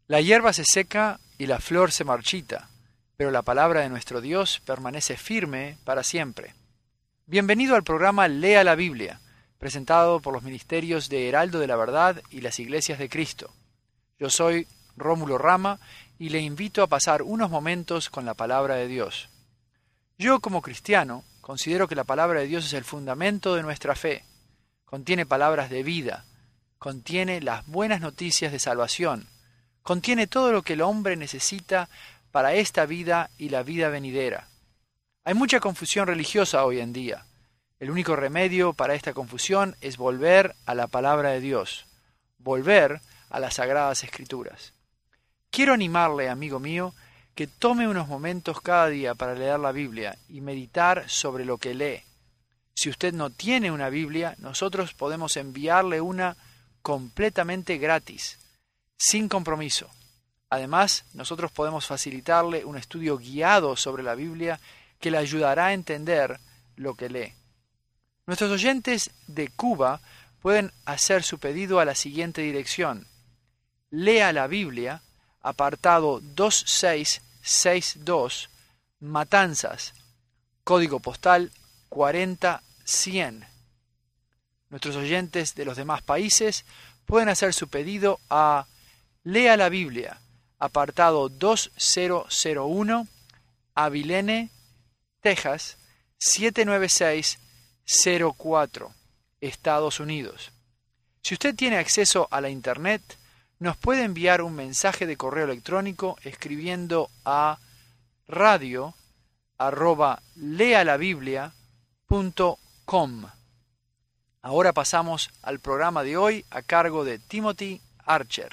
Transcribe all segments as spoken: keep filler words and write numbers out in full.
La hierba se seca y la flor se marchita, pero la palabra de nuestro Dios permanece firme para siempre. Bienvenido al programa Lea la Biblia, presentado por los ministerios de Heraldo de la Verdad y las Iglesias de Cristo. Yo soy Rómulo Rama y le invito a pasar unos momentos con la palabra de Dios. Yo, como cristiano, considero que la palabra de Dios es el fundamento de nuestra fe. Contiene palabras de vida, contiene las buenas noticias de salvación, contiene todo lo que el hombre necesita para esta vida y la vida venidera. Hay mucha confusión religiosa hoy en día. El único remedio para esta confusión es volver a la palabra de Dios, volver a las Sagradas Escrituras. Quiero animarle, amigo mío, que tome unos momentos cada día para leer la Biblia y meditar sobre lo que lee. Si usted no tiene una Biblia, nosotros podemos enviarle una completamente gratis, sin compromiso. Además, nosotros podemos facilitarle un estudio guiado sobre la Biblia que le ayudará a entender lo que lee. Nuestros oyentes de Cuba pueden hacer su pedido a la siguiente dirección. Lea la Biblia, apartado dos seis seis dos, Matanzas, código postal cuarenta cien. Nuestros oyentes de los demás países pueden hacer su pedido a Lea la Biblia, apartado dos cero cero uno, Abilene, Texas, siete nueve seis cero cuatro, Estados Unidos. Si usted tiene acceso a la Internet, nos puede enviar un mensaje de correo electrónico escribiendo a radio arroba lealabiblia punto com. Ahora pasamos al programa de hoy a cargo de Timothy Archer.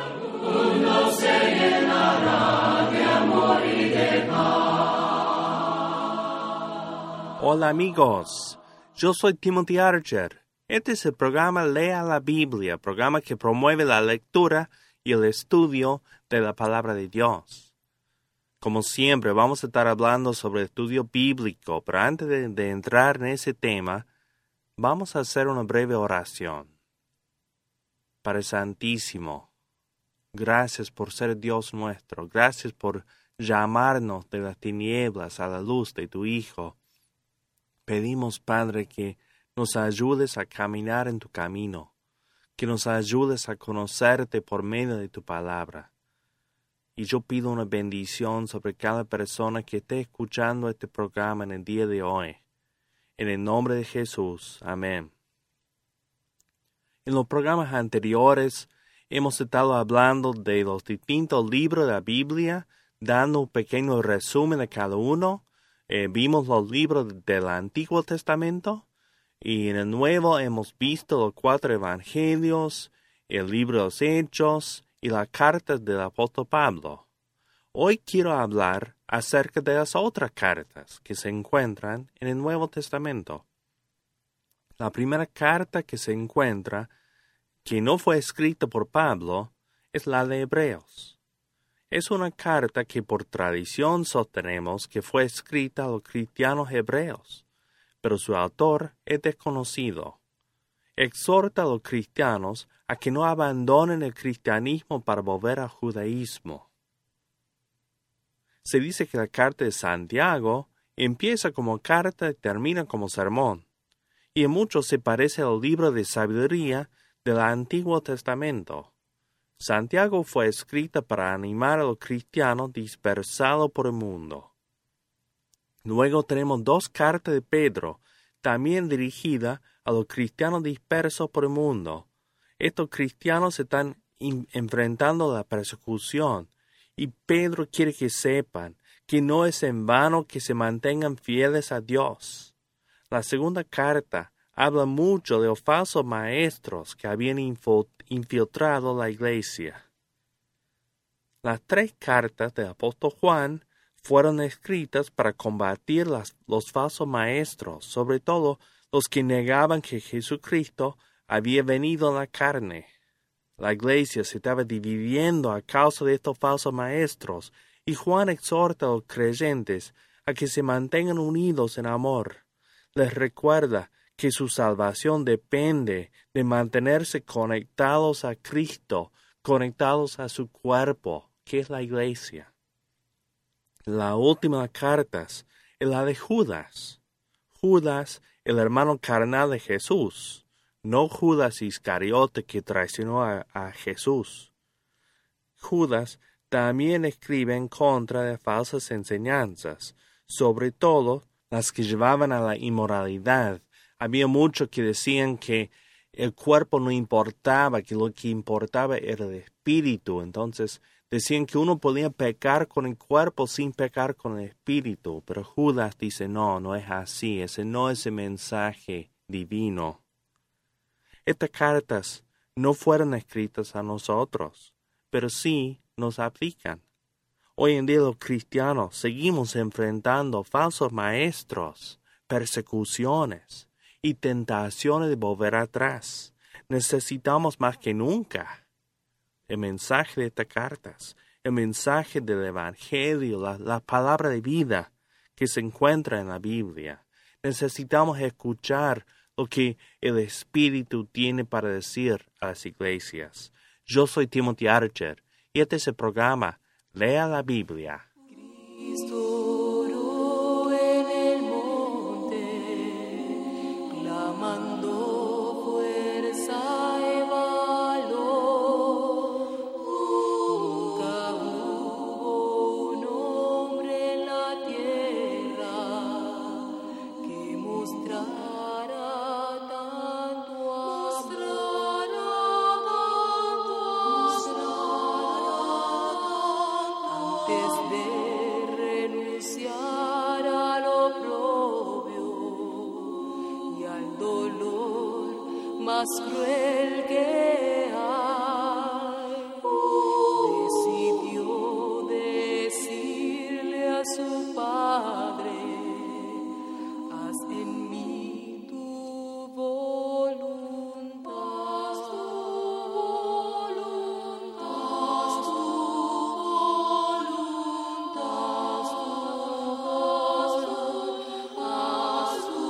Hola amigos, yo soy Timothy Archer. Este es el programa Lea la Biblia, programa que promueve la lectura y el estudio de la palabra de Dios. Como siempre, vamos a estar hablando sobre el estudio bíblico, pero antes de, de entrar en ese tema, vamos a hacer una breve oración. Padre Santísimo, gracias por ser Dios nuestro, gracias por llamarnos de las tinieblas a la luz de tu Hijo. Pedimos, Padre, que nos ayudes a caminar en tu camino, que nos ayudes a conocerte por medio de tu palabra. Y yo pido una bendición sobre cada persona que esté escuchando este programa en el día de hoy. En el nombre de Jesús. Amén. En los programas anteriores hemos estado hablando de los distintos libros de la Biblia, dando un pequeño resumen de cada uno. Eh, vimos los libros del Antiguo Testamento. Y en el Nuevo hemos visto los cuatro evangelios, el libro de los Hechos y las cartas del apóstol Pablo. Hoy quiero hablar acerca de las otras cartas que se encuentran en el Nuevo Testamento. La primera carta que se encuentra, que no fue escrita por Pablo, es la de Hebreos. Es una carta que por tradición sostenemos que fue escrita a los cristianos hebreos, pero su autor es desconocido. Exhorta a los cristianos a que no abandonen el cristianismo para volver al judaísmo. Se dice que la carta de Santiago empieza como carta y termina como sermón, y en mucho se parece al libro de sabiduría del Antiguo Testamento. Santiago fue escrita para animar a los cristianos dispersados por el mundo. Luego tenemos dos cartas de Pedro, también dirigidas a los cristianos dispersos por el mundo. Estos cristianos están in- enfrentando la persecución, y Pedro quiere que sepan que no es en vano que se mantengan fieles a Dios. La segunda carta habla mucho de los falsos maestros que habían info- infiltrado la iglesia. Las tres cartas del apóstol Juan fueron escritas para combatir las, los falsos maestros, sobre todo los que negaban que Jesucristo había venido en la carne. La iglesia se estaba dividiendo a causa de estos falsos maestros, y Juan exhorta a los creyentes a que se mantengan unidos en amor. Les recuerda que su salvación depende de mantenerse conectados a Cristo conectados a su cuerpo, que es la iglesia. La última carta es la de Judas. Judas, el hermano carnal de Jesús, no Judas Iscariote que traicionó a, a Jesús. Judas también escribe en contra de falsas enseñanzas, sobre todo las que llevaban a la inmoralidad. Había muchos que decían que el cuerpo no importaba, que lo que importaba era el espíritu. Entonces decían que uno podía pecar con el cuerpo sin pecar con el espíritu. Pero Judas dice, no, no es así. Ese no es el mensaje divino. Estas cartas no fueron escritas a nosotros, pero sí nos aplican. Hoy en día los cristianos seguimos enfrentando falsos maestros, persecuciones y tentaciones de volver atrás. Necesitamos más que nunca el mensaje de estas cartas, el mensaje del Evangelio, la, la palabra de vida que se encuentra en la Biblia. Necesitamos escuchar lo que el Espíritu tiene para decir a las iglesias. Yo soy Timothy Archer y este es el programa Lea la Biblia. Cristo oró en el monte, clamando fuerza y valor. Nunca hubo un hombre en la tierra que mostrara tanto amor. Antes de renunciar al oprobio y al dolor más cruel que hay, decidió decirle a su padre: haz en mí tu voluntad, haz tu voluntad, haz tu voluntad, haz tu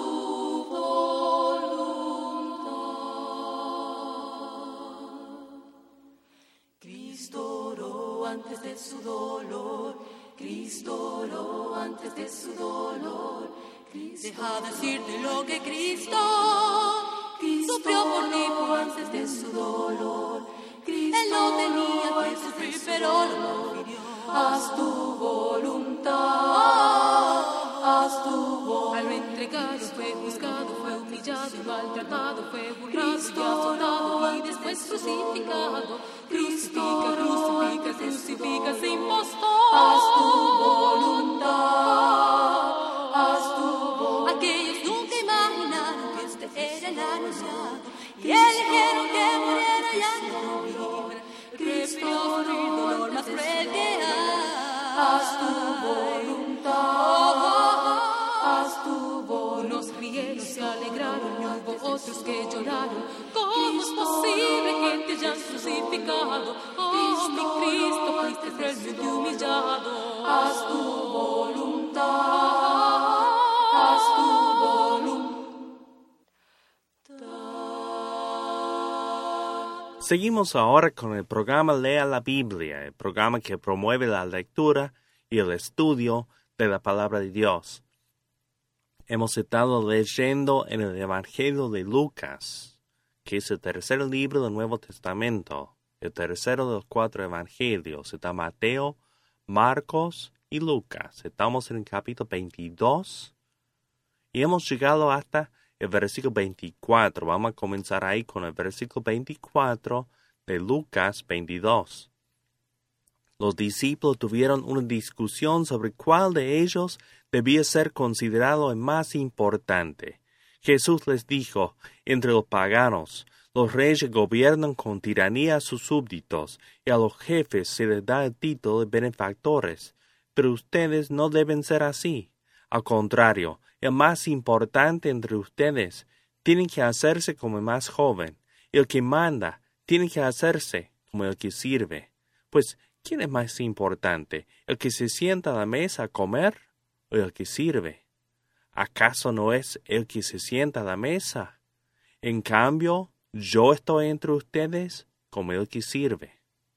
voluntad. Cristo oró antes de su dolor, Cristo oró antes de su dolor. Deja decirte lo que Cristo, Cristo sufrió por ti antes de su dolor. Cristo Él no tenía que sufrir, pero lo pidió. Haz tu voluntad, haz tu voluntad. Al entregado fue juzgado, fue humillado, maltratado, fue burlado y azotado y después crucificado. Crucifica, crucifica, crucifica sin impostor. Haz tu voluntad, haz tu voluntad. Aquellos nunca imaginaron que este era el anunciado y eligieron que muriera ya no viviera. Cristo el dolor más cruel que hay. Haz tu voluntad, haz tu voluntad. Unos rieron, se alegraron, y hubo otros que lloraron. ¿Cómo es posible que te hayan crucificado? Oh, mi Cristo, fuiste cruelmente humillado. Haz tu voluntad, haz tu voluntad. Seguimos ahora con el programa Lea la Biblia, el programa que promueve la lectura y el estudio de la palabra de Dios. Hemos estado leyendo en el Evangelio de Lucas, que es el tercer libro del Nuevo Testamento, el tercero de los cuatro evangelios. Está Mateo, Marcos y Lucas. Estamos en el capítulo veintidós y hemos llegado hasta el versículo veinticuatro. Vamos a comenzar ahí con el versículo veinticuatro de Lucas veintidós. Los discípulos tuvieron una discusión sobre cuál de ellos debía ser considerado el más importante. Jesús les dijo: entre los paganos, los reyes gobiernan con tiranía a sus súbditos, y a los jefes se les da el título de benefactores. Pero ustedes no deben ser así. Al contrario, el más importante entre ustedes tiene que hacerse como el más joven, y el que manda tiene que hacerse como el que sirve. Pues, ¿quién es más importante, el que se sienta a la mesa a comer o el que sirve? ¿Acaso no es el que se sienta a la mesa? En cambio, yo estoy entre ustedes como el que sirve.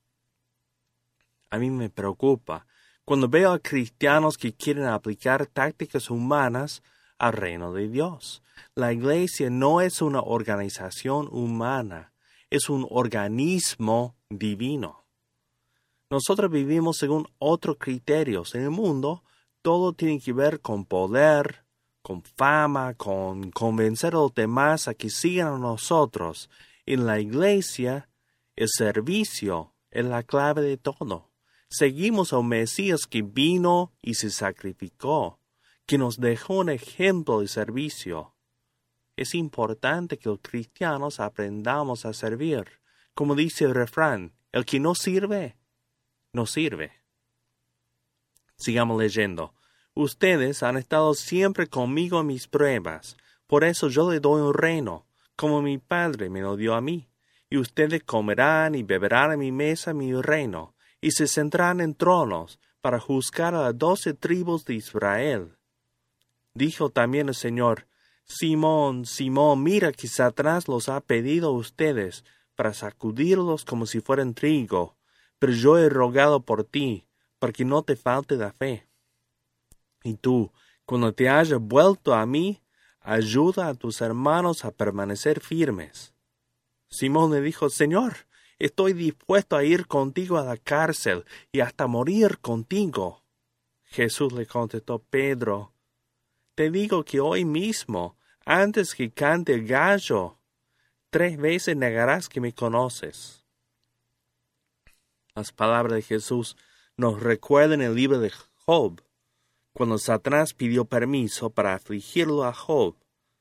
A mí me preocupa cuando veo a cristianos que quieren aplicar tácticas humanas al reino de Dios. La iglesia no es una organización humana, es un organismo divino. Nosotros vivimos según otros criterios. En el mundo, todo tiene que ver con poder, con fama, con convencer a los demás a que sigan a nosotros. En la iglesia, el servicio es la clave de todo. Seguimos a un Mesías que vino y se sacrificó, que nos dejó un ejemplo de servicio. Es importante que los cristianos aprendamos a servir. Como dice el refrán, el que no sirve, no sirve. Sigamos leyendo. Ustedes han estado siempre conmigo en mis pruebas, por eso yo les doy un reino, como mi Padre me lo dio a mí. Y ustedes comerán y beberán a mi mesa mi reino, y se sentarán en tronos para juzgar a las doce tribus de Israel. Dijo también el Señor, Simón, Simón, mira que Satanás los ha pedido a ustedes para sacudirlos como si fueran trigo, pero yo he rogado por ti, para que no te falte la fe. Y tú, cuando te hayas vuelto a mí, ayuda a tus hermanos a permanecer firmes. Simón le dijo, Señor, estoy dispuesto a ir contigo a la cárcel y hasta morir contigo. Jesús le contestó, Pedro, te digo que hoy mismo, antes que cante el gallo, tres veces negarás que me conoces. Las palabras de Jesús nos recuerdan el libro de Job, cuando Satanás pidió permiso para afligirlo a Job.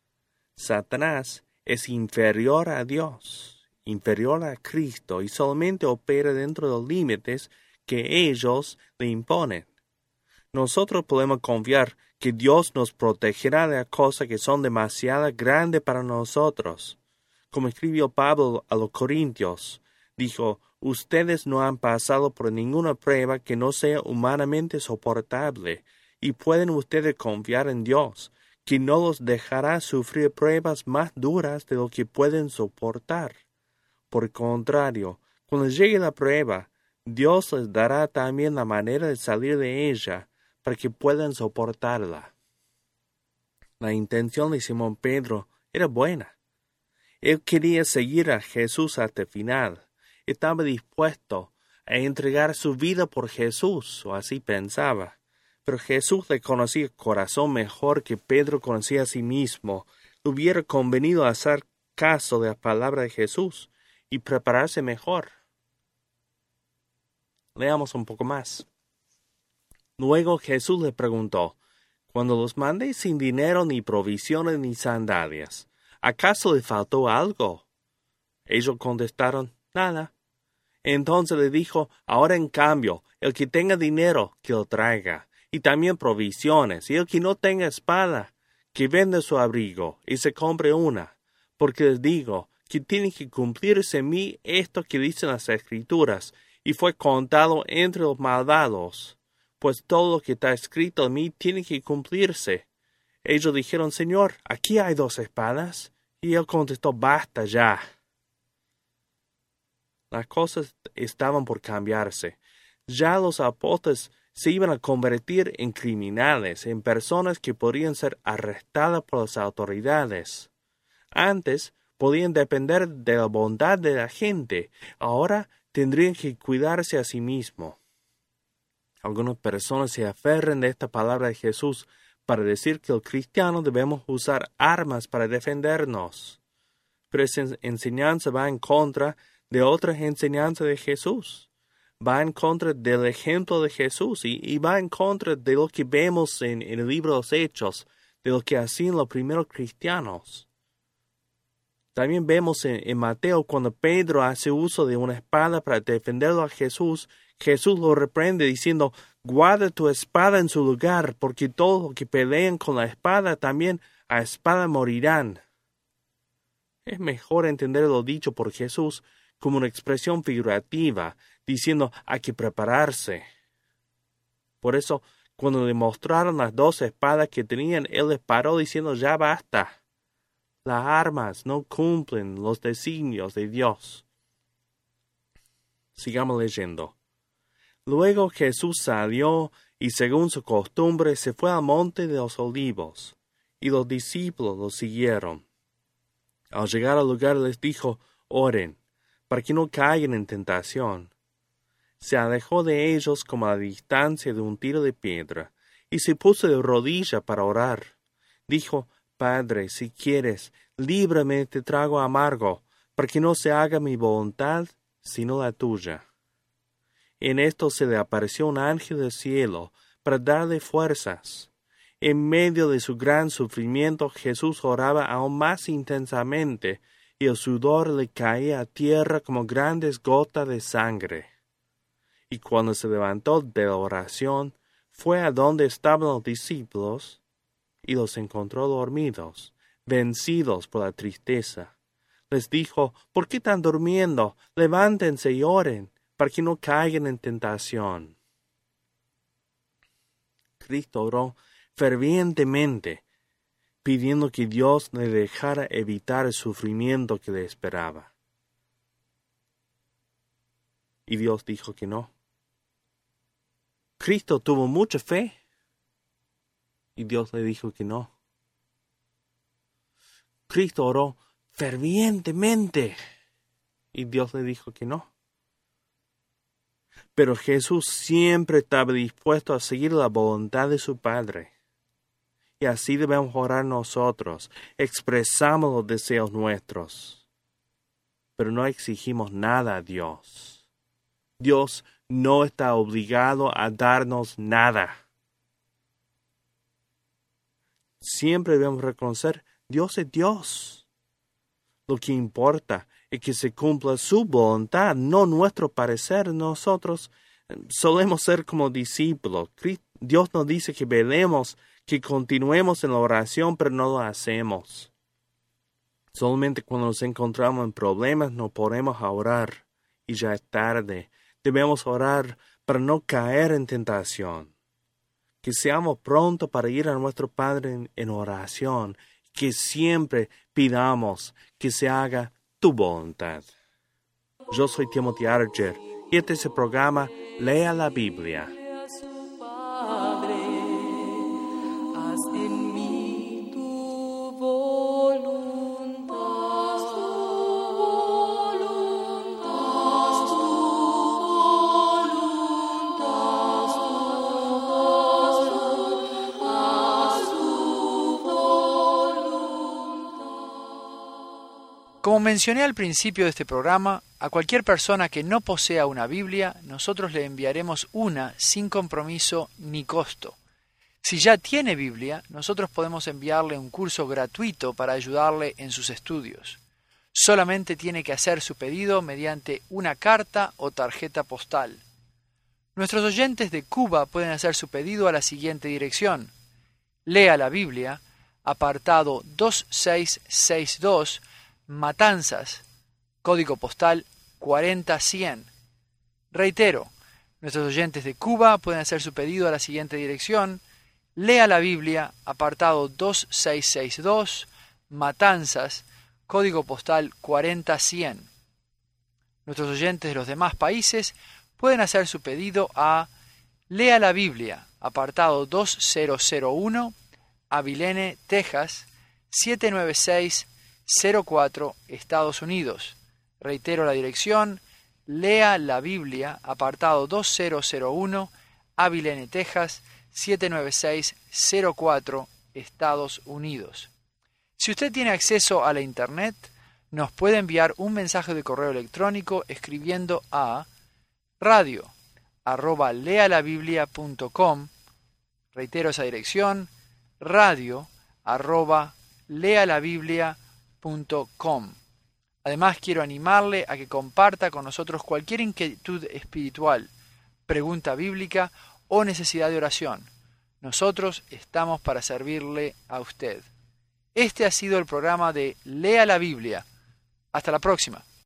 Satanás es inferior a Dios, inferior a Cristo, y solamente opera dentro de los límites que ellos le imponen. Nosotros podemos confiar que Dios nos protegerá de cosas que son demasiado grandes para nosotros. Como escribió Pablo a los Corintios, dijo, ustedes no han pasado por ninguna prueba que no sea humanamente soportable, y pueden ustedes confiar en Dios, que no los dejará sufrir pruebas más duras de lo que pueden soportar. Por el contrario, cuando llegue la prueba, Dios les dará también la manera de salir de ella, para que puedan soportarla. La intención de Simón Pedro era buena. Él quería seguir a Jesús hasta el final. Estaba dispuesto a entregar su vida por Jesús, o así pensaba. Pero Jesús le conocía el corazón mejor que Pedro conocía a sí mismo. Le hubiera convenido hacer caso de la palabra de Jesús y prepararse mejor. Leamos un poco más. Luego Jesús le preguntó, cuando los mandé sin dinero ni provisiones ni sandalias, ¿acaso le faltó algo? Ellos contestaron, nada. Entonces le dijo, ahora en cambio, el que tenga dinero, que lo traiga, y también provisiones, y el que no tenga espada, que venda su abrigo, y se compre una, porque les digo, que tiene que cumplirse en mí esto que dicen las Escrituras, y fue contado entre los malvados. Pues todo lo que está escrito en mí tiene que cumplirse. Ellos dijeron, Señor, aquí hay dos espadas. Y él contestó, basta ya. Las cosas estaban por cambiarse. Ya los apóstoles se iban a convertir en criminales, en personas que podrían ser arrestadas por las autoridades. Antes podían depender de la bondad de la gente. Ahora tendrían que cuidarse a sí mismos. Algunas personas se aferran de esta palabra de Jesús para decir que los cristianos debemos usar armas para defendernos. Pero esa enseñanza va en contra de otras enseñanzas de Jesús. Va en contra del ejemplo de Jesús y, y va en contra de lo que vemos en, en el libro de los Hechos, de lo que hacían los primeros cristianos. También vemos en, en Mateo cuando Pedro hace uso de una espada para defenderlo a Jesús. Jesús lo reprende diciendo, guarda tu espada en su lugar, porque todos los que pelean con la espada también a espada morirán. Es mejor entender lo dicho por Jesús como una expresión figurativa, diciendo hay que prepararse. Por eso, cuando le mostraron las dos espadas que tenían, él les paró diciendo ya basta. Las armas no cumplen los designios de Dios. Sigamos leyendo. Luego Jesús salió y según su costumbre se fue al monte de los olivos, y los discípulos lo siguieron. Al llegar al lugar les dijo, oren, para que no caigan en tentación. Se alejó de ellos como a la distancia de un tiro de piedra, y se puso de rodillas para orar. Dijo, Padre, si quieres, líbrame de este trago amargo, para que no se haga mi voluntad, sino la tuya. En esto se le apareció un ángel del cielo para darle fuerzas. En medio de su gran sufrimiento, Jesús oraba aún más intensamente, y el sudor le caía a tierra como grandes gotas de sangre. Y cuando se levantó de la oración, fue a donde estaban los discípulos, y los encontró dormidos, vencidos por la tristeza. Les dijo, ¿por qué están durmiendo? Levántense y oren, para que no caigan en tentación. Cristo oró fervientemente, pidiendo que Dios le dejara evitar el sufrimiento que le esperaba. Y Dios dijo que no. Cristo tuvo mucha fe, y Dios le dijo que no. Cristo oró fervientemente, y Dios le dijo que no. Pero Jesús siempre estaba dispuesto a seguir la voluntad de su Padre. Y así debemos orar nosotros. Expresamos los deseos nuestros, pero no exigimos nada a Dios. Dios no está obligado a darnos nada. Siempre debemos reconocer, Dios es Dios. Lo que importa es que se cumpla su voluntad, no nuestro parecer. Nosotros solemos ser como discípulos. Dios nos dice que velemos, que continuemos en la oración, pero no lo hacemos. Solamente cuando nos encontramos en problemas nos ponemos a orar, y ya es tarde. Debemos orar para no caer en tentación. Que seamos prontos para ir a nuestro Padre en, en oración, que siempre pidamos que se haga tu voluntad. Yo soy Timothy Archer y este es el programa Lea la Biblia. Como mencioné al principio de este programa, a cualquier persona que no posea una Biblia, nosotros le enviaremos una sin compromiso ni costo. Si ya tiene Biblia, nosotros podemos enviarle un curso gratuito para ayudarle en sus estudios. Solamente tiene que hacer su pedido mediante una carta o tarjeta postal. Nuestros oyentes de Cuba pueden hacer su pedido a la siguiente dirección. Lea la Biblia, apartado dos seis seis dos, Matanzas, código postal cuarenta cien. Reitero, nuestros oyentes de Cuba pueden hacer su pedido a la siguiente dirección. Lea la Biblia, apartado dos seis seis dos, Matanzas, código postal cuarenta cien. Nuestros oyentes de los demás países pueden hacer su pedido a Lea la Biblia, apartado dos mil uno, Abilene, Texas, siete nueve seis cero cuatro, Estados Unidos. Reitero la dirección, Lea la Biblia, apartado dos mil uno, Abilene, Texas, siete nueve seis cero cuatro, Estados Unidos. Si usted tiene acceso a la Internet, nos puede enviar un mensaje de correo electrónico escribiendo a radio arroba lealabiblia punto com. Reitero esa dirección, radio arroba lealabiblia punto com. Además, quiero animarle a que comparta con nosotros cualquier inquietud espiritual, pregunta bíblica o necesidad de oración. Nosotros estamos para servirle a usted. Este ha sido el programa de Lea la Biblia. Hasta la próxima.